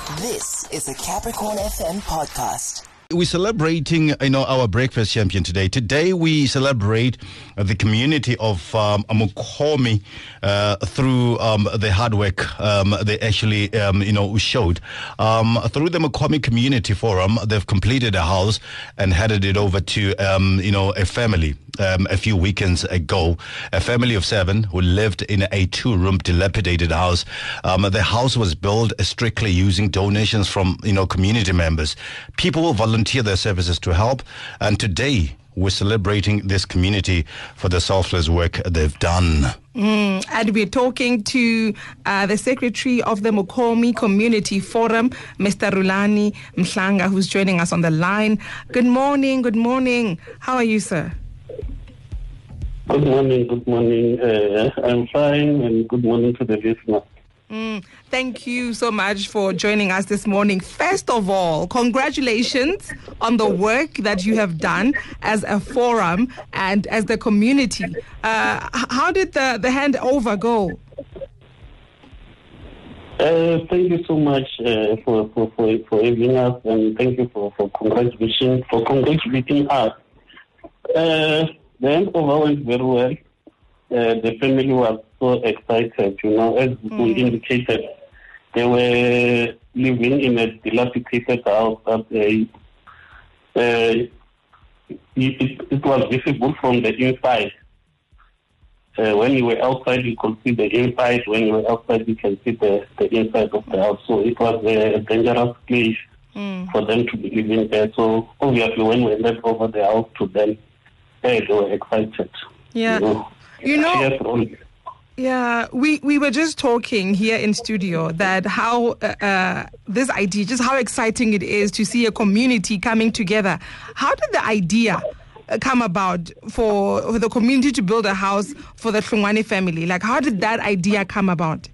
This is a Capricorn FM podcast. We're celebrating, our breakfast champion today. Today we celebrate the community of Mukhomi through the hard work they actually, showed. Through the Mukhomi Community Forum, they've completed a house and handed it over to, a family. A few weekends ago, a family of 7 who lived in a 2-room dilapidated house. The house was built strictly using donations from, community members. People will volunteer their services to help. And today, we're celebrating this community for the selfless work they've done. And we're talking to the secretary of the Mukhomi Community Forum, Mr. Rulani Mhlanga, who's joining us on the line. Good morning. Good morning. How are you, sir? Good morning. I'm fine, and good morning to the listener. Thank you so much for joining us this morning. First of all, congratulations on the work that you have done as a forum and as the community. How did the handover go? Thank you so much for having us, and thank you for congratulating us. The handover went very well. The family was so excited, as we indicated. They were living in a dilapidated house that it was visible from the inside. When you were outside, you could see the inside. When you were outside, you can see the inside of the house. So it was a dangerous place for them to be living there. So obviously, when we handed over the house to them, they were excited. Yeah. Yeah, we were just talking here in studio that how this idea, just how exciting it is to see a community coming together. How did the idea come about for the community to build a house for the Hlungwane family? Like, how did that idea come about?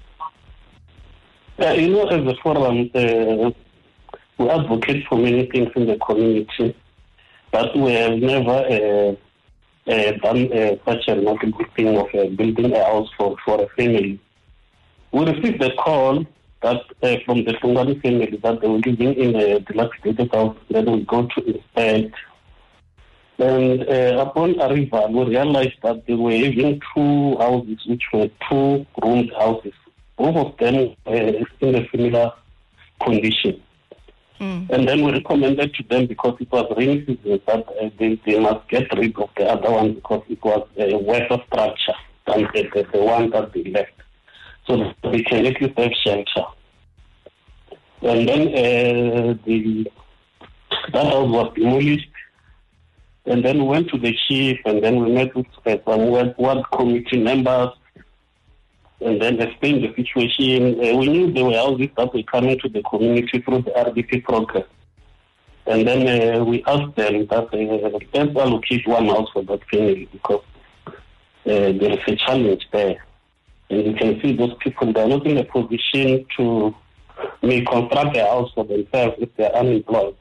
As a forum, we advocate for many things in the community, but we have never done such a remarkable thing of building a house for a family. We received a call that from the Hlungwane family that they were living in a dilapidated house that we go to inspect. And upon arrival, we realized that they were having 2 houses, which were 2-room houses. Both of them in a similar condition. And then we recommended to them, because it was rainy season, that they must get rid of the other one because it was a worse structure than the one that they left. So they can at least have shelter. And then that house was demolished. And then we went to the chief, and then we met with some ward committee members, and then explained the situation. We knew there were houses that were coming to the community through the RDP program. And then we asked them that let's allocate 1 house for that family, because there is a challenge there. And you can see those people, they're not in a position to construct a house for themselves if they're unemployed.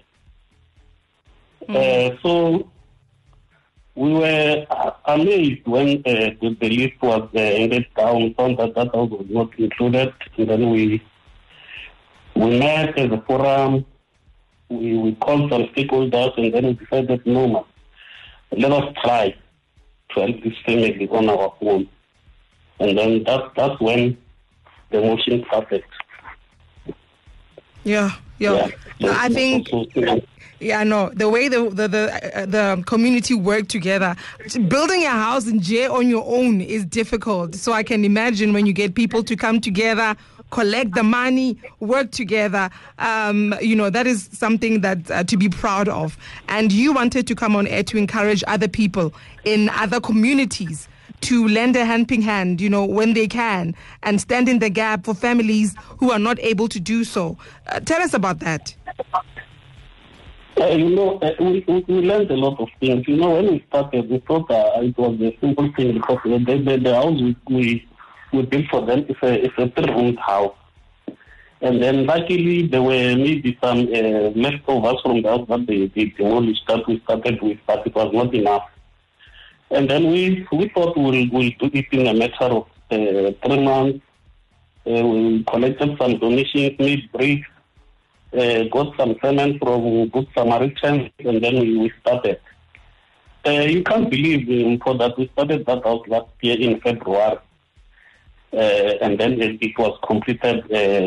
So we were amazed when the list was handed down, found that house was not included. And then we met as a forum, we called some stakeholders, and then we decided, no, man, let us try to help this family on our own. And then that's when the motion started. Yeah. I think... Yeah, no, the way the community work together, building a house in J on your own is difficult. So I can imagine when you get people to come together, collect the money, work together, that is something that to be proud of. And you wanted to come on air to encourage other people in other communities to lend a helping hand, when they can, and stand in the gap for families who are not able to do so. Tell us about that. We learned a lot of things. When we started, we thought it was a simple thing, because the house we built for them is a 3-room house. And then luckily there were maybe some leftovers from the house that they demolished that we started with, but it was not enough. And then we thought we'll do it in a matter of 3 months. We collected some donations, made bricks, got some cement from Good Samaritan, and then we started. You can't believe for that we started that house last year in February, and then it was completed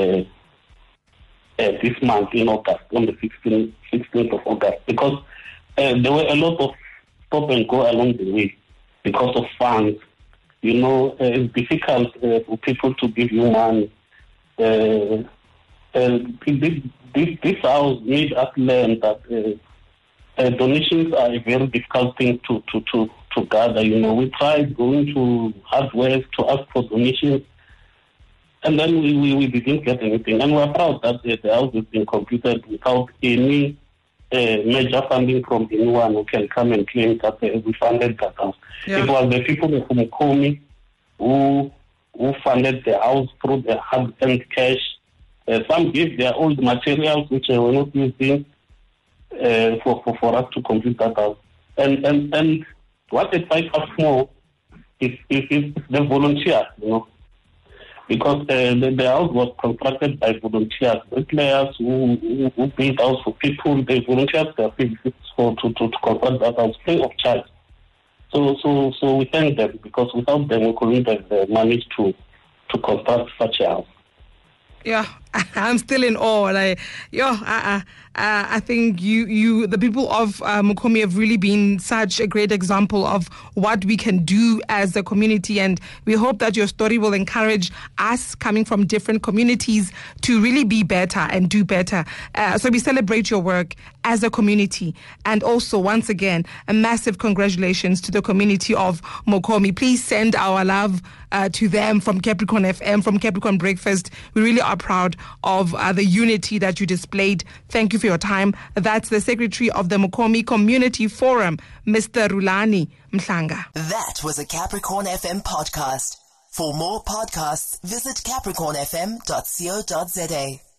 this month in August, on the 16th of August, because there were a lot of stop and go along the way because of funds. You know, it's difficult for people to give you money. This house made us learn that donations are a very difficult thing to gather. You know, we tried going to hardware to ask for donations, and then we didn't get anything. And we're proud that the house has been completed without any major funding from anyone who can come and claim that we funded that house. Yeah. It was the people of Mkomi who funded the house through the hard-earned cash. Some gave their old materials which were not using for us to complete that house. And what excites us more is the volunteers, you know, because the house was constructed by volunteers, bricklayers who build house for people. They volunteered their fees to construct that house free of charge. So we thank them, because without them we couldn't have managed to construct such a house. Yeah, I'm still in awe. I think you, the people of Mkomi have really been such a great example of what we can do as a community, and we hope that your story will encourage us coming from different communities to really be better and do better. So we celebrate your work as a community, and also once again a massive congratulations to the community of Mkomi. Please send our love to them from Capricorn FM, from Capricorn Breakfast. We really are proud of the unity that you displayed. Thank you for your time. That's the Secretary of the Mkomi Community Forum, Mr. Rulani Mhlanga. That was a Capricorn FM podcast. For more podcasts, visit capricornfm.co.za.